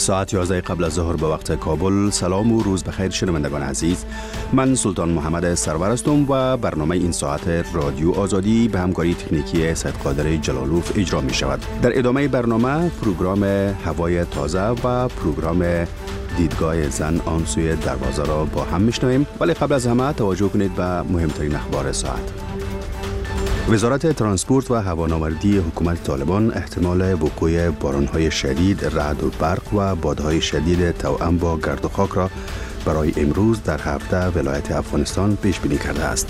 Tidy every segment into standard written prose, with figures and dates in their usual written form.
ساعت 11 قبل از ظهر به وقت کابل. سلام و روز بخیر شنوندگان عزیز. من سلطان محمد سرور هستم و برنامه این ساعت رادیو آزادی به همکاری تکنیکی سید قادر جلالوف اجرا می شود. در ادامه برنامه پروگرام هوای تازه و پروگرام دیدگاه زن آن سوی دروازه را با هم میشنویم، ولی قبل از همه توجه کنید به مهمترین اخبار ساعت. وزارت ترانسپورت و هوانوردی حکومت طالبان احتمال وقوع باران‌های شدید، رعد و برق و بادهای شدید توأم با گرد و خاک را برای امروز در 17 ولایت افغانستان پیش بینی کرده است.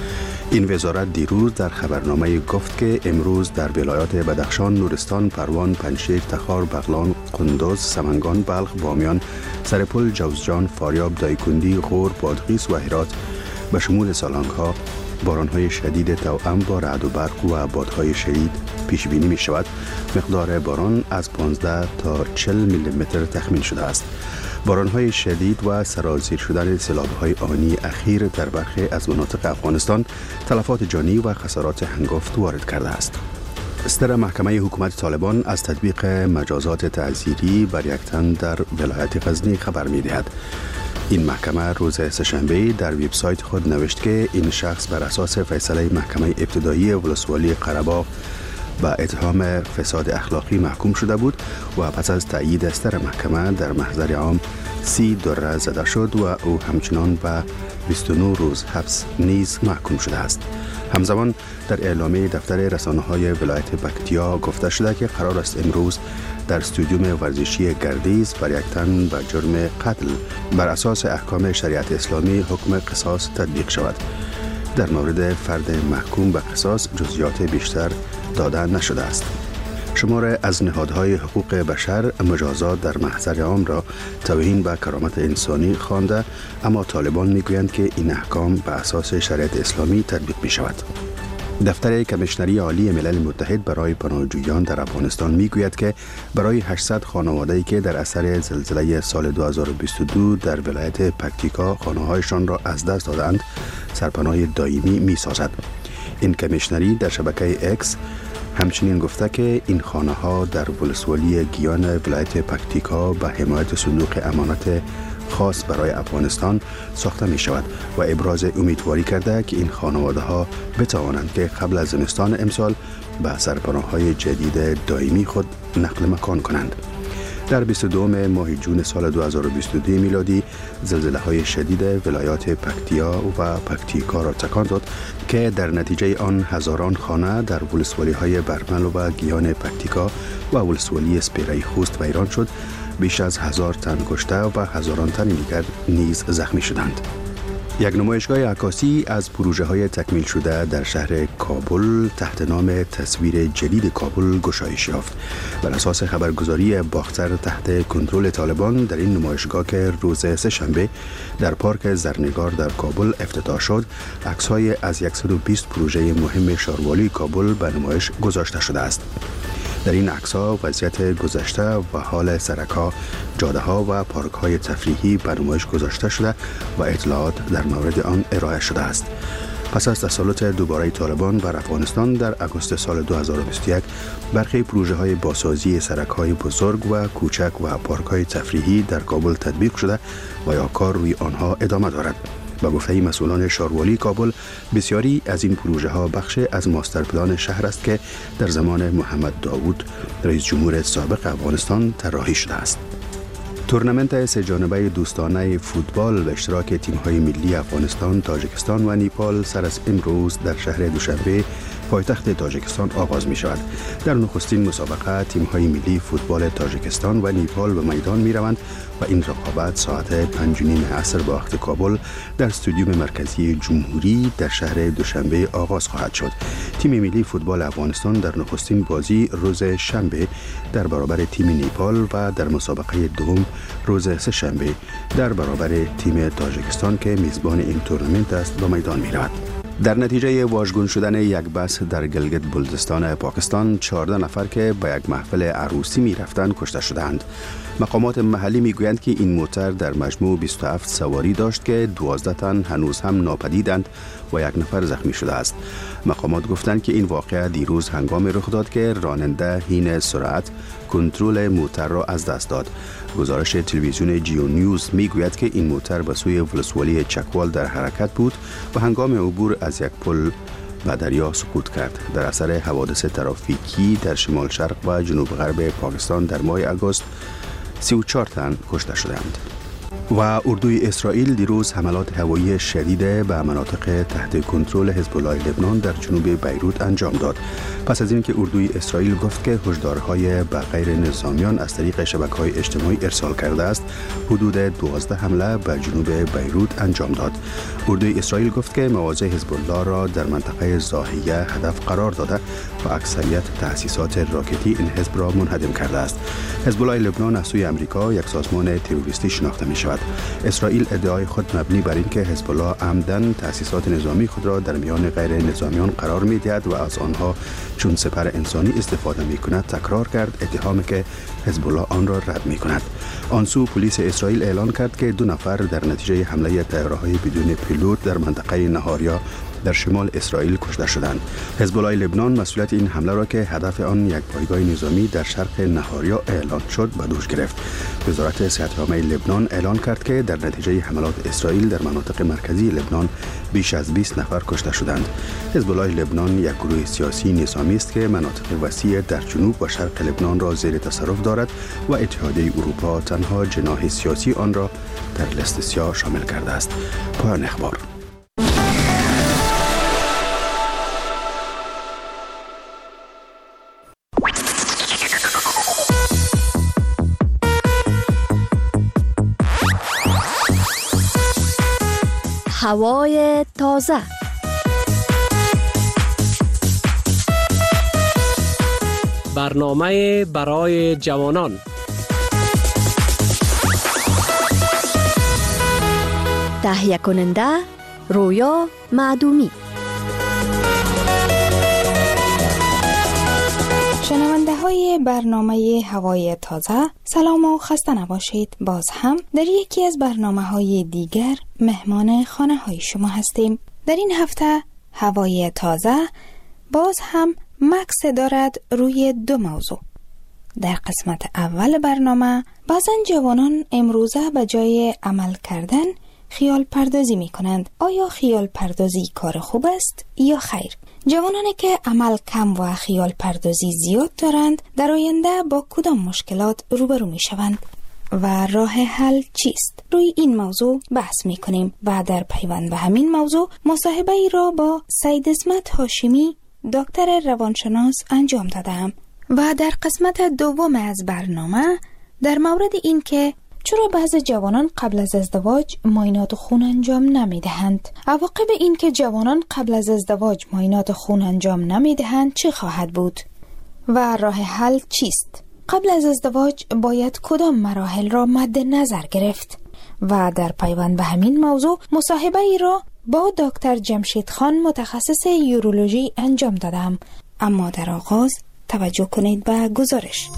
این وزارت دیروز در خبرنامه گفت که امروز در ولایات بدخشان، نورستان، پروان، پنجشیر، تخار، بغلان، قندوز، سمنگان، بلخ، بامیان، سرپل، جوزجان، فاریاب، دایکندی، غور، بادغیس و هرات به شمول سالنگ‌ها باران‌های شدید توأم با رعد و برق و بادهای شدید پیش بینی می شود. مقدار باران از 15 تا 40 میلیمتر تخمین شده است. باران‌های شدید و سرازیر شدن سیلاب‌های آنی اخیر در برخی از مناطق افغانستان تلفات جانی و خسارات هنگفت وارد کرده است. صدر محکمه حکومت طالبان از تطبیق مجازات تعزیری بر یک تن در ولایت غزنی خبر می‌دهد. این محکمه روز سه‌شنبه در وبسایت خود نوشت که این شخص بر اساس فیصله محکمه ابتدایی ولسوالی قره‌باغ با اتهام فساد اخلاقی محکوم شده بود و پس از تأیید صدر محکمه در محضر عام 30 دره زده شد و او همچنان به 29 روز حبس نیز محکوم شده است. همزمان در اعلامیه دفتر رسانه‌های ولایت پکتیا گفته شده که قرار است امروز در استودیوم ورزشی گردیز بر یک تن به جرم قتل بر اساس احکام شریعت اسلامی حکم قصاص تطبیق شود. در مورد فرد محکوم به قصاص جزئیات بیشتر داده نشده است. شمار از نهادهای حقوق بشر مجازات در محضر عام را توهین به کرامت انسانی خوانده، اما طالبان میگویند که این احکام به اساس شریعت اسلامی تطبیق می شود. دفتر کمیشنری عالی ملل متحد برای پناهجویان در افغانستان میگوید که برای 800 خانواده‌ای که در اثر زلزله سال 2022 در ولایت پکتیکا خانه‌هایشان را از دست دادند، سرپناه دائمی می‌سازد. این کمیشنری در شبکه اکس همچنین گفته که این خانه‌ها در ولسوالی گیان ولایت پکتیکا به حمایت صندوق امانت خاص برای افغانستان ساخته می شود و ابراز امیدواری کرده که این خانواده ها بتوانند که قبل از زمستان امسال به سرپناه‌های جدید دائمی خود نقل مکان کنند. در 22 ماه جون سال 2022 میلادی زلزله های شدید ولایات پکتیا و پکتیکا را تکان داد که در نتیجه آن هزاران خانه در ولسوالی های برمل و گیان پکتیکا و ولسوالی سپیره خوست ویران شد. بیش از 1000 تن کشته و هزاران تن دیگر نیز زخمی شدند. یک نمایشگاه عکاسی از پروژه های تکمیل شده در شهر کابل تحت نام تصویر جدید کابل گشایش یافت. بر اساس خبرگزاری باختر تحت کنترل طالبان در این نمایشگاه که روز سه‌شنبه در پارک زرنگار در کابل افتتاح شد، عکس‌های از 120 پروژه مهم شهروالی کابل به نمایش گذاشته شده است. در این عکس‌ها وضعیت گذشته و حال سرک‌ها، جاده‌ها و پارک‌های تفریحی به نمایش گذاشته شده و اطلاعات در مورد آن ارائه شده است. پس از تسلط دوباره طالبان بر افغانستان در آگوست سال 2021 برخی پروژه‌های بازسازی سرک‌های بزرگ و کوچک و پارک‌های تفریحی در کابل تطبیق شده و یا کار روی آنها ادامه دارد. با گفته مسئولان شهروالی کابل، بسیاری از این پروژه ها بخش از ماستر پلان شهر است که در زمان محمد داوود رئیس جمهور سابق افغانستان طراحی شده است. تورنمنت سه جانبه دوستانه فوتبال به اشتراک تیم‌های ملی افغانستان، تاجیکستان و نیپال سر از امروز در شهر دوشنبه پایتخت تاجیکستان آغاز می شود. در نخستین مسابقه تیم‌های ملی فوتبال تاجیکستان و نیپال به میدان می روند و این رقابت ساعت 5:30 عصر به وقت کابل در استودیوم مرکزی جمهوری در شهر دوشنبه آغاز خواهد شد. تیم ملی فوتبال افغانستان در نخستین بازی روز شنبه در برابر تیم نیپال و در مسابقه دوم روز سه‌شنبه در برابر تیم تاجیکستان که میزبان این تورنمنت است به میدان می رود. در نتیجه واژگون شدن یک بس در گلگت بلتستان پاکستان 14 نفر که به یک محفل عروسی می رفتند کشته شدند. مقامات محلی می گویند که این موتر در مجموع 27 سواری داشت که 12 تن هنوز هم ناپدیدند و یک نفر زخمی شده است. مقامات گفتند که این واقعه دیروز هنگامی رخ داد که راننده حین سرعت کنترل موتر را از دست داد. گزارش تلویزیون جیو نیوز میگوید که این موتر به سوی ولسوالی چکوال در حرکت بود و هنگام عبور از یک پل به دریا سقوط کرد. در اثر حوادث ترافیکی در شمال شرق و جنوب غرب پاکستان در ماه آگوست 34 تن کشته شدند. و اردوی اسرائیل دیروز حملات هوایی شدید به مناطق تحت کنترل حزب الله لبنان در جنوب بیروت انجام داد. پس از اینکه اردوی اسرائیل گفت که هشدارهای به غیر نظامیان از طریق شبکه‌های اجتماعی ارسال کرده است، حدود 12 حمله به جنوب بیروت انجام داد. اردوی اسرائیل گفت که مواضع حزب الله را در منطقه ضاحیه هدف قرار داده و اکثریت تأسیسات راکتی این حزب را منهدم کرده است. حزب الله لبنان از سوی آمریکا یک سازمان تروریستی شناخته می شود. اسرائیل ادعای خود مبنی بر اینکه حزب الله عمداً تأسیسات نظامی خود را در میان غیر نظامیان قرار می دهد و از آنها چون سپر انسانی استفاده می کند تکرار کرد، اتهامی که حزب الله آن را رد می کند. آن سو پلیس اسرائیل اعلان کرد که 2 نفر در نتیجه حمله طیاره‌های بدون پیلوت در منطقه نهاریا در شمال اسرائیل کشته شدند. حزب الله لبنان مسئولیت این حمله را که هدف آن یک پایگاه نظامی در شرق نهاریا اعلان شد به دوش گرفت. وزارت صحت عامه لبنان اعلان کرد که در نتیجه حملات اسرائیل در مناطق مرکزی لبنان بیش از 20 نفر کشته شدند. حزب الله لبنان یک گروه سیاسی نظامی است که مناطق وسیع در جنوب و شرق لبنان را زیر تصرف دارد و اتحادیه اروپا تنها جناح سیاسی آن را در لیست سیاه شامل کرده است. پایان اخبار. هوای تازه. برنامه برای جوانان. تهیه کننده رویا معدومی. شنونده های برنامه هوای تازه، سلام و خسته نباشید. باز هم در یکی از برنامه های دیگر مهمان خانه های شما هستیم. در این هفته هوای تازه باز هم مکس دارد روی 2 موضوع. در قسمت اول برنامه بعضن جوانان امروزه به جای عمل کردن خیال پردازی می کنند. آیا خیال پردازی کار خوب است یا خیر؟ جوانانی که عمل کم و خیال پردازی زیاد دارند در آینده با کدام مشکلات روبرو می شوند و راه حل چیست؟ روی این موضوع بحث می کنیم و در پیوند به همین موضوع مصاحبه ای را با سید عصمت هاشمی دکتر روانشناس انجام دادم و در قسمت دوم از برنامه در مورد این که چرا بعضی جوانان قبل از ازدواج معاینات خون انجام نمی دهند؟ عواقب این که جوانان قبل از ازدواج معاینات خون انجام نمی دهند چه خواهد بود؟ و راه حل چیست؟ قبل از ازدواج باید کدام مراحل را مد نظر گرفت؟ و در پیوند به همین موضوع مصاحبه ای را با دکتر جمشید خان متخصص یورولوژی انجام دادم. اما در آغاز توجه کنید به گزارش.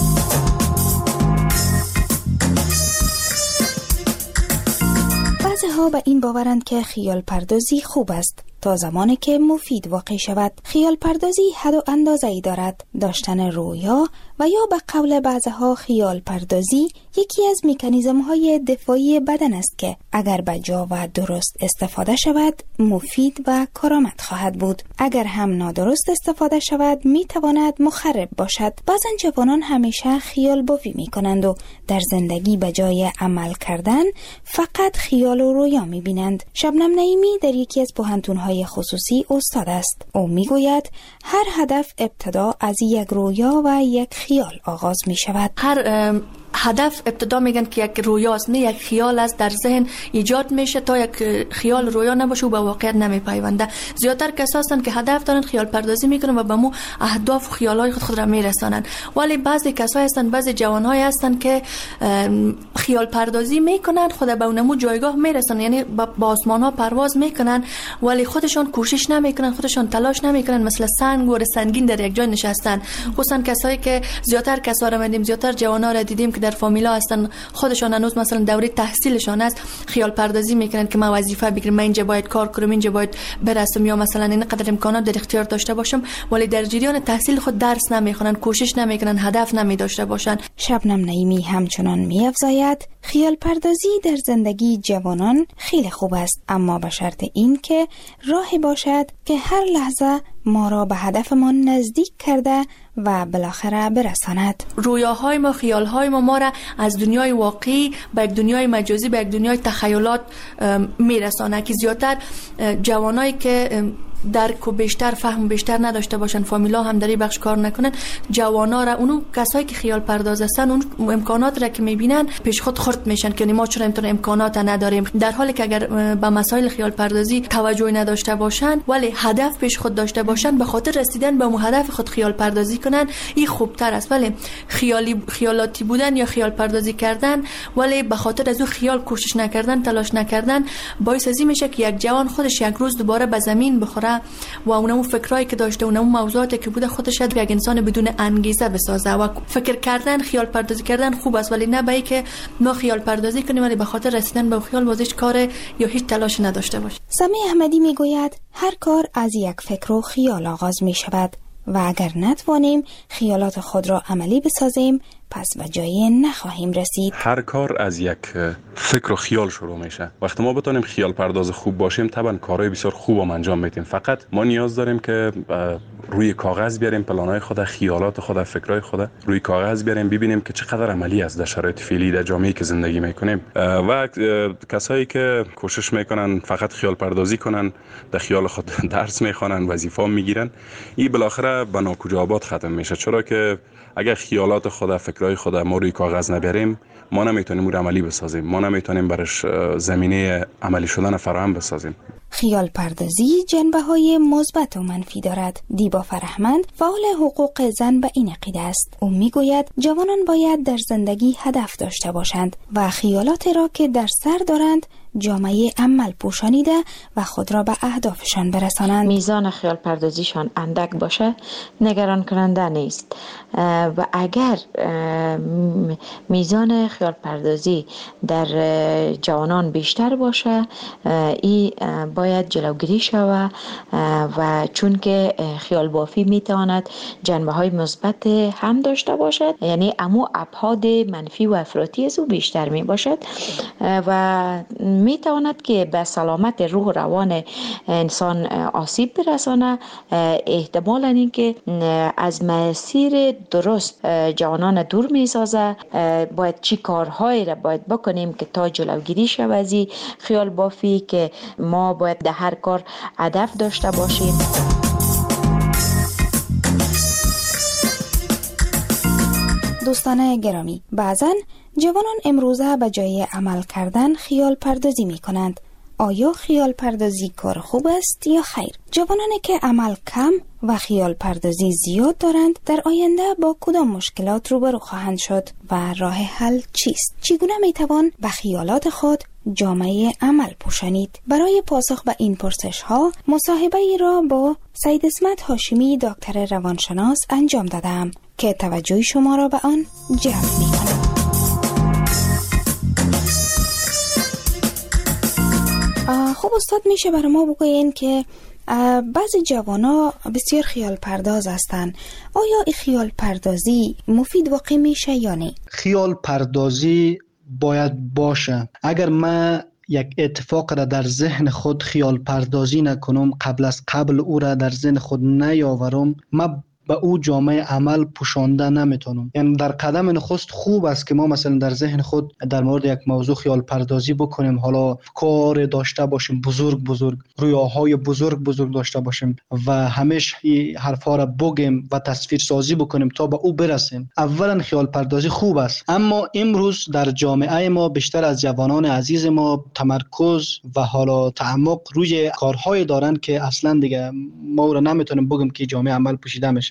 بعضی‌ها به این باورند که خیال پردازی خوب است تا زمانی که مفید واقع شود. خیال پردازی حد و اندازه‌ای دارد. داشتن رویا و یا به قول بعضی‌ها خیال پردازی یکی از مکانیزم‌های دفاعی بدن است که اگر به جا و درست استفاده شود مفید و کارآمد خواهد بود. اگر هم نادرست استفاده شود می‌تواند مخرب باشد. بعضن جوانان همیشه خیال بافی می‌کنند و در زندگی به جای عمل کردن فقط خیال و رویا می‌بینند. شبنم نعیمی در یکی از پوهنتون‌های خصوصی استاد است. او میگوید هر هدف ابتدا از یک رویا و یک خیال آغاز می شود. هر هدف ابتدا میگن که یک رویاست، نه یک خیال است در ذهن ایجاد میشه. تا یک خیال رویا نباشه و به واقعیت نمیپیونده. زیادتر کسایی هستند که هدف دارن خیال پردازی میکنن و به مو اهداف و خیالای خود را میرسانن. ولی بعضی کسایی هستند، بعضی جوانای هستند که خیال پردازی میکنن، خود به اونمو جایگاه میرسن، یعنی با آسمان ها پرواز میکنن ولی خودشان کوشش نمیکنن، خودشان تلاش نمیکنن، مثل سنگ و سنگین در یک جای نشستن. خصوصا کسایی که زیادتر کسا را دیدیم، زیادتر جوانا را دیدیم که در فامیلا هستن خودشان هنوز مثلا دوره تحصیلشان است، خیال پردازی میکنن که من وظیفه بگیرم، من اینجا باید کار کنم، اینجا باید برسم، یا مثلا اینقدر امکانات در اختیار داشته باشم، ولی در جریان تحصیل خود درس نمیخونن، کوشش نمیکنن، هدف نمیداشته باشن. شبنم نعیمی همچنان می‌افزاید خیال پردازی در زندگی جوانان خیلی خوب است، اما به شرط این که راهی باشد که هر لحظه ما را به هدفمان نزدیک کرده و بالاخره برساند. رویاهای ما، خیالهای ما را از دنیای واقعی به یک دنیای مجازی، به یک دنیای تخیلات میرسانه که زیادتر جوانایی که درک و بیشتر فهم بیشتر نداشته باشن، فامیلا هم در این بخش کار نکنن، جوانا را، اونو کسایی که خیال پرداز هستن اون امکانات را که میبینن پیش خود خرد میشن که ما چرا این امکانات نداریم، در حالی که اگر به مسائل خیال پردازی توجه نداشته باشن ولی هدف پیش خود داشته باشن، به خاطر رسیدن به اون هدف خود خیال پردازی کنن، این خوبتر است. ولی خیالاتی بودن یا خیال پردازی کردن ولی به خاطر از اون خیال کوشش نکردن، تلاش نکردن، باعث ازی میشه که یک جوان خودش یک روز دوباره به زمین بخوره و اونمو فکرایی که داشته، اونمو موضوعاتی که بوده خودش یک انسان بدون انگیزه بسازه. و فکر کردن، خیال پردازی کردن خوب است، ولی نه به این که ما خیال پردازی کنیم ولی به خاطر رسیدن به خیال بازیش کار یا هیچ تلاش نداشته باشیم. سمی احمدی میگوید هر کار از یک فکر و خیال آغاز می شود و اگر نتوانیم خیالات خود را عملی بسازیم پس به جایی نخواهیم رسید. هر کار از یک فکر و خیال شروع میشه. وقتی ما بتونیم خیال پرداز خوب باشیم طبعا کارهای بسیار خوب و انجام میدیم. فقط ما نیاز داریم که روی کاغذ بیاریم پلانهای خود، خیالات خود، فکرهای خود روی کاغذ بیاریم، ببینیم که چقدر عملی است در شرایط فعلی در جامعه‌ای که زندگی میکنیم. و کسایی که کوشش میکنن فقط خیال پردازی کنن، در خیال خود درس میخوانن، وظیفه میگیرن، این بالاخره به ناکجا آباد ختم میشه. چرا که اگر خیالات خود، فکرهای خود ما روی کاغذ نبریم، ما نمیتونیم اون عملی بسازیم، ما نمیتونیم برش زمینه عملی شدن فراهم بسازیم. خیال پردازی جنبه‌های مثبت و منفی دارد. دیبا فرهمند فعال حقوق زن به این عقیده است. او میگوید جوانان باید در زندگی هدف داشته باشند و خیالات را که در سر دارند جامعه عمل پوشانیده و خود را به اهدافشان برسانند. میزان خیال پردازیشان اندک باشه نگران کننده نیست و اگر میزان خیال پردازی در جوانان بیشتر باشه این باید جلوگیری شوه و چون که خیال بافی میتواند جنبه های مثبت هم داشته باشد، یعنی امو ابعاد منفی و افراطی از او بیشتر می باشد و می تواند که به سلامت روح و روان انسان آسیب برسانه. احتمالاً این که از مسیر درست جوانان دور می سازه. باید چی کارهایی را باید بکنیم که تا جلوگیری شود از خیال بافی، که ما باید در هر کار هدف داشته باشیم. دوستان گرامی، بعضن جوانان امروزه به جای عمل کردن خیال پردازی می کنند. آیا خیال پردازی کار خوب است یا خیر؟ جوانانی که عمل کم و خیال پردازی زیاد دارند در آینده با کدام مشکلات روبرو خواهند شد و راه حل چیست؟ چگونه می توان به خیالات خود جامعه عمل پوشانید؟ برای پاسخ به این پرسش ها مصاحبه ای را با سید اسمت هاشمی دکتر روانشناس انجام دادم که توجه شما را به آن جلب می کنم. خب استاد، میشه برای ما بگوین که بعضی جوانا بسیار خیال پرداز هستند. آیا این خیال پردازی مفید واقع میشه یا نه؟ خیال پردازی باید باشه. اگر من یک اتفاق را در ذهن خود خیال پردازی نکنم، قبل او را در ذهن خود نیاورم، من به او جامعه عمل پوشانده نمیتونم. یعنی در قدم نخست خوب است که ما مثلا در ذهن خود در مورد یک موضوع خیال پردازی بکنیم، حالا کار داشته باشیم بزرگ، رویاهای بزرگ داشته باشیم و همیشه این حرفا را بگیم و تصویر سازی بکنیم تا به او برسیم. اولا خیال پردازی خوب است، اما امروز در جامعه ما بیشتر از جوانان عزیز ما تمرکز و حالا تعمق روی کارهای دارند که اصلا دیگه ما را نمیتونیم بگیم که جامعه عمل پوشیده میشه.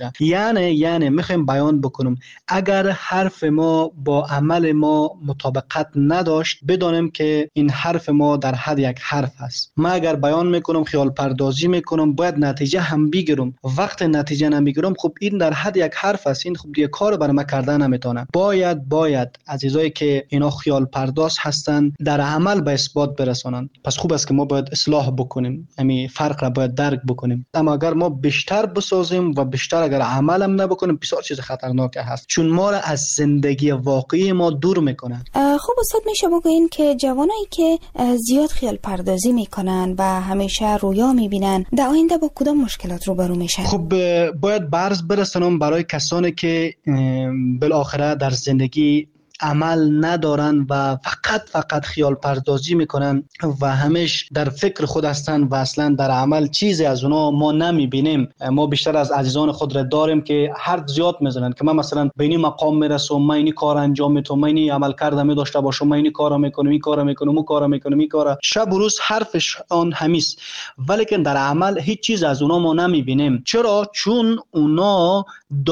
میشه. یعنی میخوایم بیان بکنم اگر حرف ما با عمل ما مطابقت نداشت، بدانیم که این حرف ما در حد یک حرف است. من اگر بیان میکنم، خیال پردازی میکنم، باید نتیجه هم بگیرم. وقت نتیجه نمیگیرم، خب این در حد یک حرف است، این خب دیگه کار برای من کردن نمیتونم. باید عزیزایی که اینا خیال پرداز هستن در عمل به اثبات برسانن. پس خوب است که ما باید اصلاح بکنیم، همین فرق را باید درک بکنیم. اما اگر ما بیشتر بسازیم و بیشتر اگر عمل هم نبکنیم، بسیار چیز خطرناک هست، چون ما را از زندگی واقعی ما دور میکنه. خب استاد میشه بگوین که جوانایی که زیاد خیال پردازی میکنن و همیشه رویا میبینن در آینده با کدام مشکلات روبرو میشن؟ خب باید برز برسانم برای کسانی که بالاخره در زندگی عمل ندارن و فقط خیال پردازی میکنن و همیش در فکر خود هستن و اصلا در عمل چیزی از اونا ما نمیبینیم. ما بیشتر از عزیزان خود را داریم که حرف زیاد میزنن که من مثلا به این مقام میرسم، من این کار انجام میدم، من این عمل کردم داشته باشم، من این کارا میکنم، این کارا میکنم، اون کارا میکنم، این کارا. شب و روز حرفش آن همیست، ولی که در عمل هیچ چیز از اونا ما نمیبینیم. چرا؟ چون اونا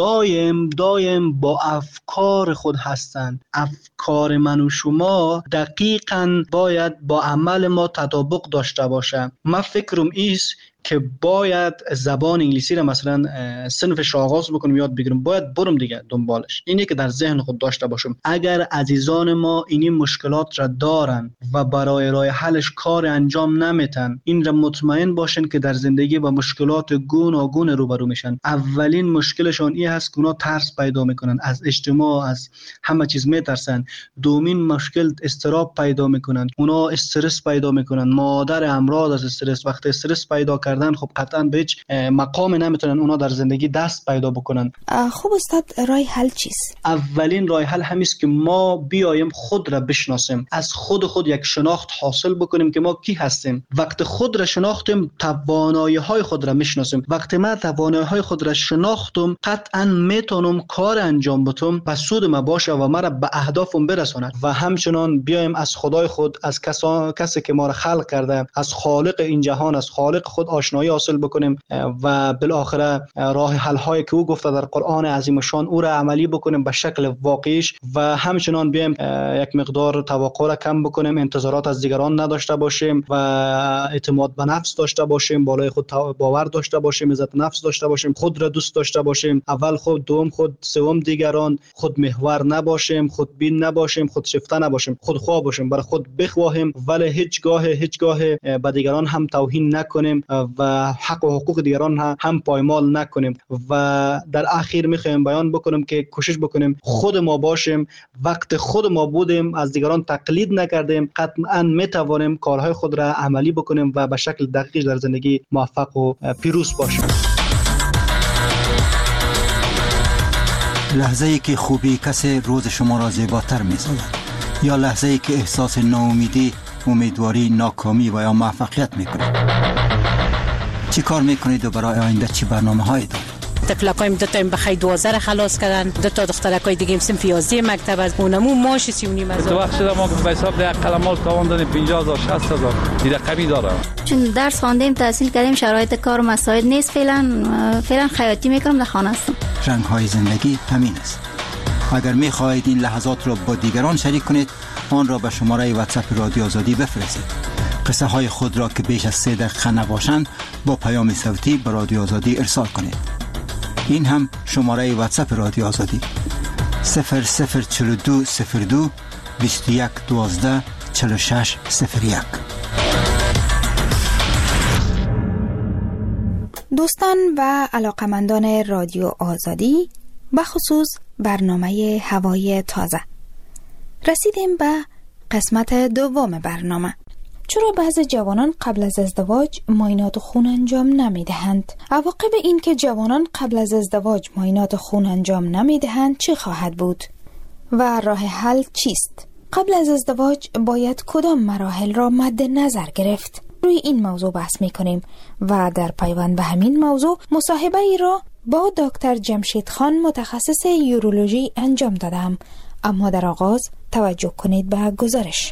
دایم با افکار خود هستن. افکار من و شما دقیقاً باید با عمل ما تطابق داشته باشه. من فکرم ایست که باید زبان انگلیسی را مثلا صنفش آغاز بکنم، یاد بگیرم، باید برم دیگه دنبالش. اینی که در ذهن خود داشته باشم. اگر عزیزان ما این مشکلات را دارن و برای راه حلش کار انجام نمیتن، این را مطمئن باشن که در زندگی با مشکلات گوناگون روبرو میشن. اولین مشکلشون این هست که اونا ترس پیدا میکنن، از اجتماع، از همه چیز میترسن. دومین مشکل اضطراب پیدا میکنن، اونا استرس پیدا میکنن. مادر امراض از استرس، وقتی استرس پیدا کردن خب قطعا به هیچ مقام نمیتونن اونا در زندگی دست پیدا بکنن. خب استاد راه حل چیست؟ اولین راه حل همیست که ما بیایم خود را بشناسیم، از خود یک شناخت حاصل بکنیم که ما کی هستیم. وقت خود را شناختیم، توانایی های خود را میشناسیم. وقتی من توانایی های خود را شناختم، قطعا میتونم کار انجام بدم و سود ما باشه و مرا به اهدافم برساند. و همچنان بیایم از خدای خود، از کسی که ما را خلق کرده، از خالق این جهان، از خالق خود آشنایی حاصل بکنیم و بالاخره راه حل هایی که او گفته در قرآن عظیم شان او را عملی بکنیم به شکل واقعیش. و همچنان بیایم یک مقدار توقع را کم بکنیم، انتظارات از دیگران نداشته باشیم و اعتماد به نفس داشته باشیم، بالای خود باور داشته باشیم، عزت نفس داشته باشیم، خود را دوست داشته باشیم، اول خود، دوم خود، سوم دیگران، خود محور نباشیم، خود بین نباشیم، خود شیفته نباشیم، خود خواه باشیم، برای خود بخواهیم ولی هیچگاه به دیگران هم توهین نکنیم و حق و حقوق دیگران هم پایمال نکنیم. و در اخیر میخوایم بیان بکنم که کوشش بکنیم خود ما باشیم. وقت خود ما بودیم، از دیگران تقلید نکردیم، قطعا میتوانیم کارهای خود را عملی بکنیم و به شکل دقیق در زندگی موفق و پیروز باشیم. لحظه‌ای که خوبی کسی روز شما را زیباتر می‌سازد، یا لحظه‌ای که احساس ناامیدی، امیدواری، ناکامی و یا موفقیت می‌کنید. چی کار میکنید و برای آینده چی برنامه‌هایی دارید؟ تفلقایم دو تا بخای 12 را خلاص کردن، دو تا دخترکای دیگه هم صنف 11 مکتب از اونمو ماش 3.5 تو وقت شده ما به حساب ده قلمال تاوان دادیم 50000 60000 این رقمی داره. چون درس خواندیم، تحصیل کردیم، شرایط کار مساعد نیست، فعلا خیاطی میکنم، در خانه هستم. رنگ‌های زندگی همین است. اگر می‌خواهید این لحظات را با دیگران شریک کنید، آن را به شماره واتساپ رادیو آزادی بفرستید. قصه های خود را که بیش از 3 دقیقه نباشند با پیام صوتی به رادیو آزادی ارسال کنید. این هم شماره واتساپ رادیو آزادی 004202 21 12 46 01. دوستان و علاقمندان رادیو آزادی، بخصوص برنامه هوای تازه، رسیدیم به قسمت دوم برنامه. چرا بعضی جوانان قبل از ازدواج معاینات خون انجام نمیدهند؟ عواقب این که جوانان قبل از ازدواج معاینات خون انجام نمیدهند چه خواهد بود؟ و راه حل چیست؟ قبل از ازدواج باید کدام مراحل را مد نظر گرفت؟ روی این موضوع بحث میکنیم و در پیوند به همین موضوع مصاحبه ای را با دکتر جمشید خان متخصص یورولوژی انجام دادم. اما در آغاز توجه کنید به گزارش.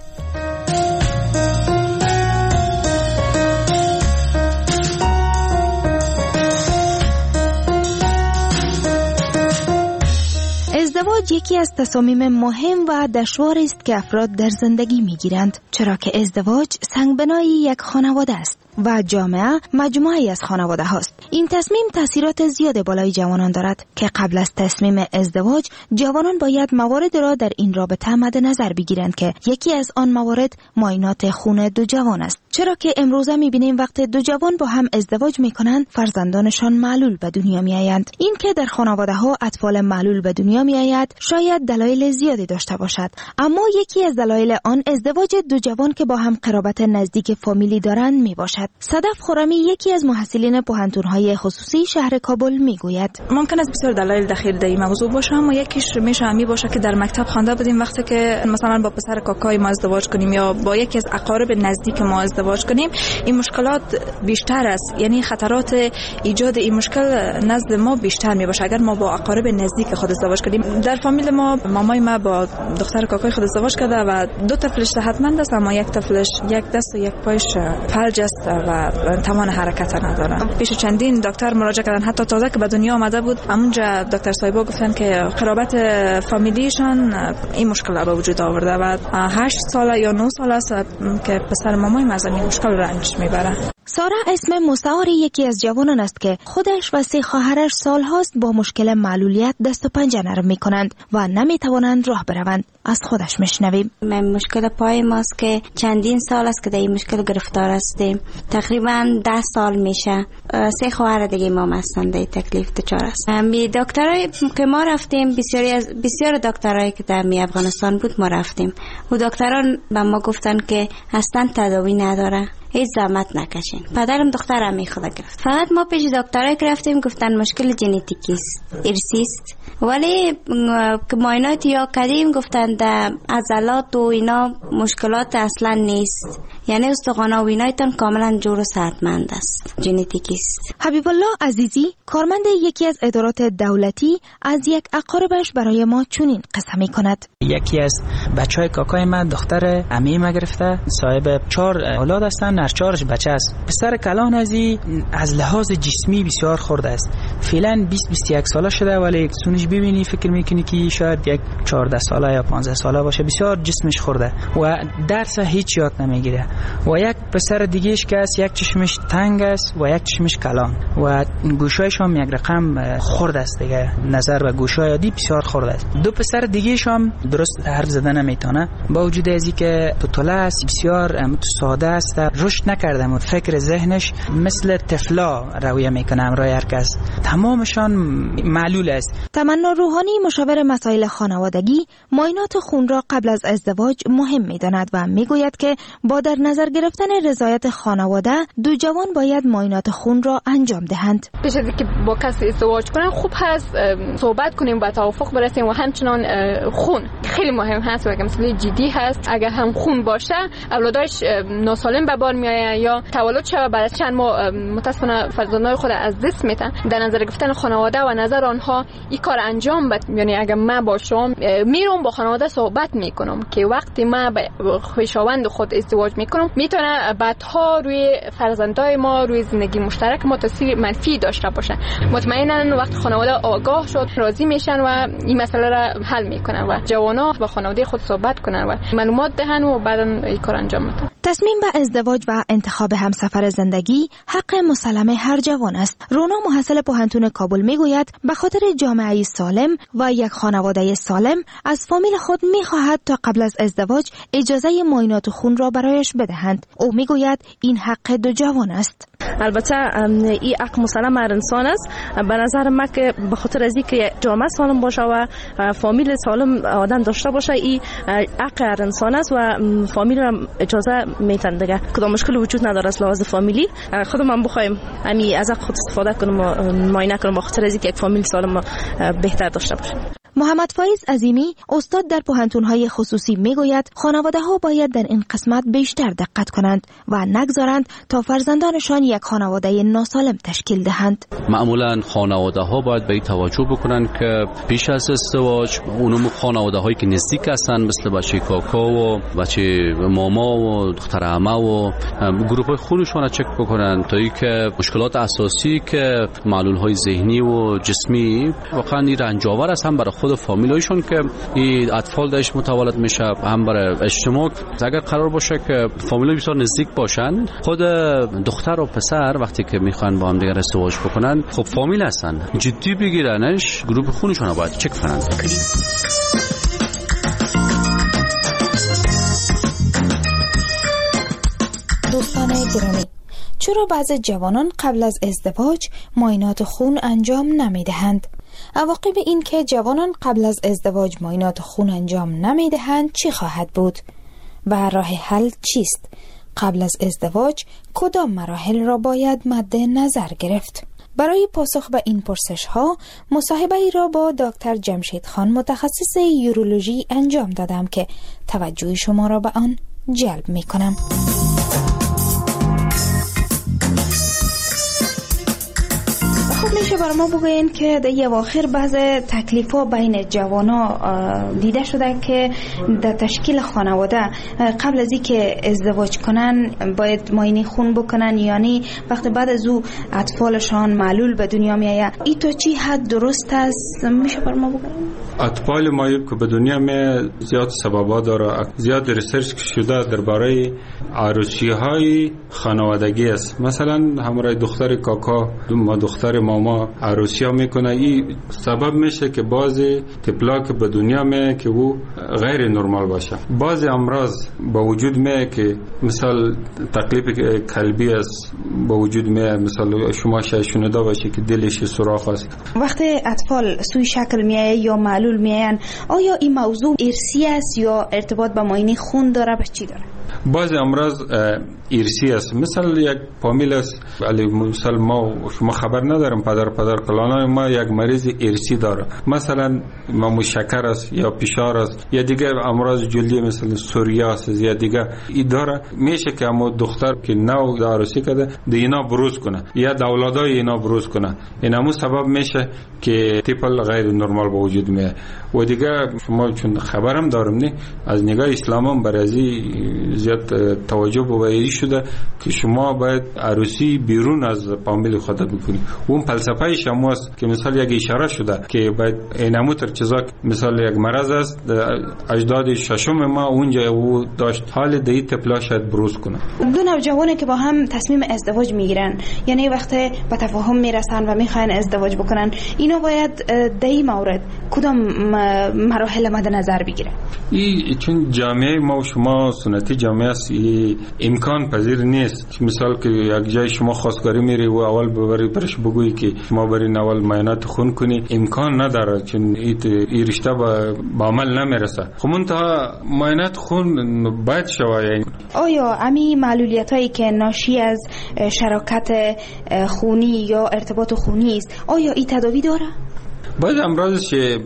ازدواج یکی از تصامیم مهم و دشواری است که افراد در زندگی میگیرند، چرا که ازدواج سنگبنای یک خانواده است و جامعه مجموعه‌ای از خانواده هاست. این تصمیم تاثیرات زیاد بالای جوانان دارد که قبل از تصمیم ازدواج جوانان باید موارد را در این رابطه مد نظر بگیرند که یکی از آن موارد معاینات خون دو جوان است، چرا که امروزه می‌بینیم وقتی دو جوان با هم ازدواج می‌کنند فرزندانشان معلول به دنیا می‌آیند. این که در خانواده‌ها اطفال معلول به دنیا می‌آید شاید دلایل زیادی داشته باشد، اما یکی از دلایل آن ازدواج دو جوان که با هم قرابت نزدیک فامیلی دارند میباشد. صدف خرمی یکی از محصلین پوهنتون‌های خصوصی شهر کابل میگوید ممکن است بسیار دلایل دخیل در این موضوع باشه، اما یکیش میشه همی باشه که در مکتب خوانده بودیم وقتی که مثلا با پسر کاکای ما ازدواج کنیم یا با یکی از اقارب نزدیک ما ازدواج کنیم، این مشکلات بیشتر است، یعنی خطرات ایجاد این مشکل نزد ما بیشتر میباشه اگر ما با اقارب نزدیک خود ازدواج کنیم. در فامیل ما مامای ما با دختر کاکای خود ازدواج کرده و دو طفلش صحتمند است، اما یک طفلش یک دست و یک پایش فلج است و توان حرکت نداره. پیش چندین دکتر مراجعه کردن، حتی تازه که به دنیا آمده بود همونجا دکتر صاحبا گفتن که قرابت فامیلیشان این مشکل به وجود آورده و 8 ساله یا 9 ساله است که پسر مامای ما از این مشکل رنج میبره. سارا اسم مستعار یکی از جوانان است که خودش و 3 خواهرش سالهاست با مشکل معلولیت دست و پنجه نرم میکنند و نمیتوانند راه بروند. از خودش میشنویم. مشکل پای ماست که چندین سال است که در این مشکل گرفتار هستیم، تقریبا 10 سال میشه. 3 خواهر دیگه ما هستند در تکلیف دچار است. می دکترای که ما رفتیم، بسیار دکترایی که در افغانستان بود ما رفتیم، و دکتران به ما گفتن که اصلا تداوی نداره، هیچ زحمت نکشین. پدرم دخترم میخواد گرفت، فقط ما پیش دکترای که رفتیم گفتن مشکل ژنتیکی است، ارثی است، ولی که معاینات یا کردیم گفتن در عضلات و اینا مشکلات اصلا نیست، یعنی استخوان و اینایتان کاملا جور و صحتمند است، ژنتیکی است. حبیب الله عزیزی کارمند یکی از ادارات دولتی از یک اقاربش برای ما چنین قصه می‌کند. یکی از بچهای کاکای من دختر عمه ما گرفته، صاحب 4 اولاد هستن، هر 4 بچه است. پسر کلان از لحاظ جسمی بسیار خرد است، فعلا 20-21 ساله شده، ولی سونش ببینی فکر میکنی که شاید یک 14 ساله یا 15 ساله باشه. بسیار جسمش خورده و درس هیچ یاد نمیگیره. و یک پسر دیگهش که است، یک چشمش تنگ است و یک چشمش کلان و گوشایش هم یک رقم خرد است دیگه، نظر به گوشای عادی بسیار خرد است. 2 پسر دیگهش هم درست حرف زدن نمیتونه، با وجود از اینکه طفل است بسیار ساده است، رشد نکرده و فکر ذهنش مثل طفلا رویه میکنه امرای هر کس، تمامشان معلول است. تمنا روحانی مشاور مسائل خانوادگی معاینات خون را قبل از ازدواج مهم می‌داند و میگوید که با در نظر گرفتن رضایت خانواده 2 جوان باید معاینات خون را انجام دهند. پیش از اینکه با کسی ازدواج کنن خوب هست صحبت کنیم، با توافق برسیم و همچنان خون خیلی مهم هست و مسئله جدی هست. اگر هم خون باشه اولادش ناسالم به بار میآید یا تولد شود بعد از چند ماه متاسفانه فرزندان خود از دست میدن. در نظر گرفتن خانواده و نظر آنها این کار انجام بده، یعنی اگر من باشم میرم با خانواده صحبت میکنم که وقتی من با خویشاوند خود ازدواج میکنم میتونه بعدها روی فرزندای ما، روی زندگی مشترک ما تاثیر منفی داشته باشه. مطمئنا وقتی خانواده آگاه شد راضی میشن و این مسئله را حل میکنن و جوانا با خانواده خود صحبت کنن و معلومات دهن و بعدا این کار انجام میدن. تصمیم به ازدواج و انتخاب همسفر زندگی حق مسلم هر جوان است. رونا محصل پوهنتون کابل میگوید به خاطر جامعه سالم و یک خانواده سالم از فامیل خود میخواهد تا قبل از ازدواج اجازه معاینات خون را برایش بدهند. او میگوید این حق 2 جوان است. البته این حق مسلم هر انسان است. به نظر من که به خاطر از اینکه جامعه سالم باشه و فامیل سالم آدم داشته باشه این حق هر انسان است و فامیل را اجازه میتن دیگه. کدام مشکل وجود نداره از لحاظ فامیلی. خودم بخوایم همین از خود استفاده کنم و معاینه کنم به خاطر از اینکه یک فامیل سالم بهتر داشته باشه. محمد فایز عظیمی استاد در پوهنتون‌های خصوصی میگوید خانواده‌ها باید در این قسمت بیشتر دقت کنند و نگذارند تا فرزندانشان یک خانواده ناسالم تشکیل دهند. معمولا خانواده‌ها باید به این توجه بکنند که پیش از ازدواج اونم خانواده‌هایی که نزدیک هستند مثل بچه کاکا و بچه ماما و دختر عمه و گروه‌های خونشون را چک بکنن تا اینکه مشکلات اساسی که معلول‌های ذهنی و جسمی واقعا رنج‌آور هستند برای خود فامیلایشون که این اطفال داشت متولد میشه، هم برای اجتماع. اگر قرار باشه که فامیلای بسیار نزدیک باشن، خود دختر و پسر وقتی که میخوان با هم دیگر ازدواج بکنن، خب فامیل هستن، جدی بگیرنش، گروه خونشون رو باید چک کنن. دوستان گرامی، چرا بعضی جوانان قبل از ازدواج معاینات خون انجام نمیدهند؟ عواقب این که جوانان قبل از ازدواج معاینات خون انجام نمیدهند چی خواهد بود؟ و راه حل چیست؟ قبل از ازدواج کدام مراحل را باید مد نظر گرفت؟ برای پاسخ به این پرسش ها مصاحبه ای را با دکتر جمشید خان متخصص یورولوژی انجام دادم که توجه شما را به آن جلب می کنم. خب میشه برای ما بگوین که در اواخر بعض تکلیف‌ها بین جوانا دیده شده که در تشکیل خانواده قبل از اینکه ازدواج کنن باید معاینه خون بکنن، یعنی وقتی بعد از او اطفالشان معلول به دنیا میآید. این تو چی حد درست است؟ میشه برای ما بگوین؟ اطفال معیوب که به دنیا می زیاد سببا داره، زیاد ریسرچ شده درباره عروسی‌های خانوادگی است. مثلا همراه دختر کاکا ما دختر ماما عروسی‌ها میکنه، این سبب میشه که بعضی طفلا که به دنیا می که او غیر نرمال باشه. بعضی امراض با وجود می که مثال تکلیف قلبی است با وجود می، مثلا شما شنیده باشه که دلش سوراخ است. وقتی اطفال سوی شکل میآید یا معلول میآیند، آیا این موضوع ارثی است یا ارتباط با معاینه خون داره؟ به چی داره؟ بعضی امراض ارثی است. مثل یک فامیل است، ولی مثلا ما شما خبر ندارم پدر کلانای ما یک مریض ارثی داره، مثلا ما شکر است یا فشار است یا دیگه امراض جلدی مثل سوریاس یا دیگه این داره. میشه که اما دختر که نو عروسی کرده دینا بروز کنه یا اولادای اینا بروز کنه، اینمو سبب میشه که طفل غیر نرمال به وجود میاد. و دیگه شما چون خبرم دارم نه از نگاه اسلام برای زیاد توجه به شده که شما باید عروسی بیرون از فامیل خودت بکنی. اون فلسفه شما است که مثلا یک اشاره شده که باید اینمو تر چیزا مثلا یک مرض است اجداد ششم ما اونجا او داشت، حال دی طفلا شاید بروز کنه. دو نوجوانی که با هم تصمیم ازدواج میگیرن، یعنی وقتی به تفاهم میرسن و میخواین ازدواج بکنن، اینا باید در این مورد کدام مراحل مد نظر بگیره؟ چون جامعه ما و شما سنتی جامعه است، امکان پذیر نیست که مثال که یک جای شما خواستگاری میری و اول ببری برش بگویی که شما برین اول معاینات خون کنی، امکان نداره، چون این رشته به عمل نمیرسه. خب منتها معاینات خون باید شود. یعنی آیا امی معلولیت هایی که ناشی از شراکت خونی یا ارتباط خونی است، آیا این تداوی داره؟ بعض امراض که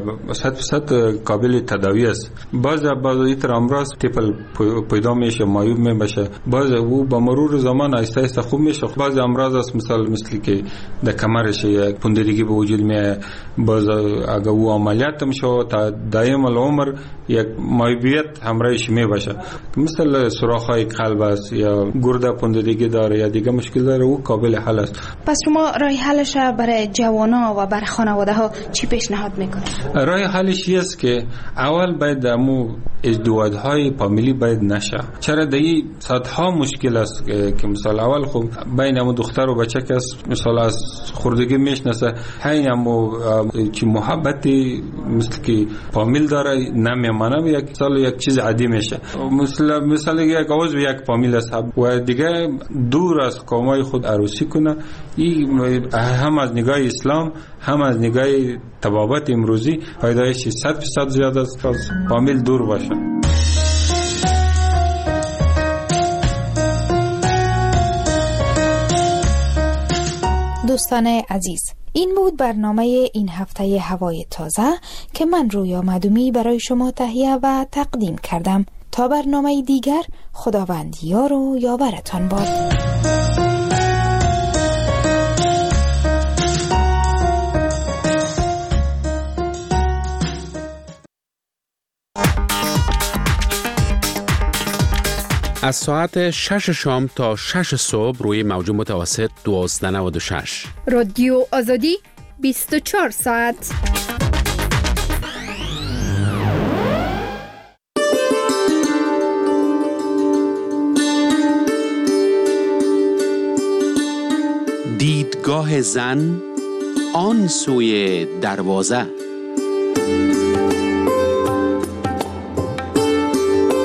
100% قابل تداوی است. بعض این امراض طفل پیدا میشه معیوب میشه، بعض او با مرور زمان آهسته آهسته خوب میشه. بعض امراض است مثل که در کمرش یک پوندگی به وجود میاد، بعض اگر او عملیات میشه تا دائم العمر یک معیوبیت همراهش میباشه، مثل سوراخ‌های قلب است یا گرده پوندگی داره یا دیگه مشکل داره، او قابل حل است. پس شما راه حلش برای جوانا و برای خانواده ها چی پیشنهاد میکنه؟ راه حلش است که اول باید امو ازدواج‌های فامیلی باید نشه. چرا دایی صدها مشکل است که مثلا اول خب بین امو دختر و بچه که مثلا از خوردگی میشناسه، همین امو که محبتی مثل که فامیل داره نمیمانه، یک سال یک چیز عادی میشه. مثلا یک عضو یک فامیل است و دیگه دور از قومای خود عروسی کنه. این هم از نگاه اسلام هم از نگاه طبابت امروزی فایدهش 100% زیاده است از فامیل دور باشه. دوستان عزیز، این بود برنامه این هفته هوای تازه که من رویا مدومی برای شما تهیه و تقدیم کردم. تا برنامه دیگر، خداوند یار و یاورتان باد. از ساعت 6 شام تا 6 صبح روی موج متوسط 1296 رادیو آزادی 24 ساعت. راه زن آن سوی دروازه.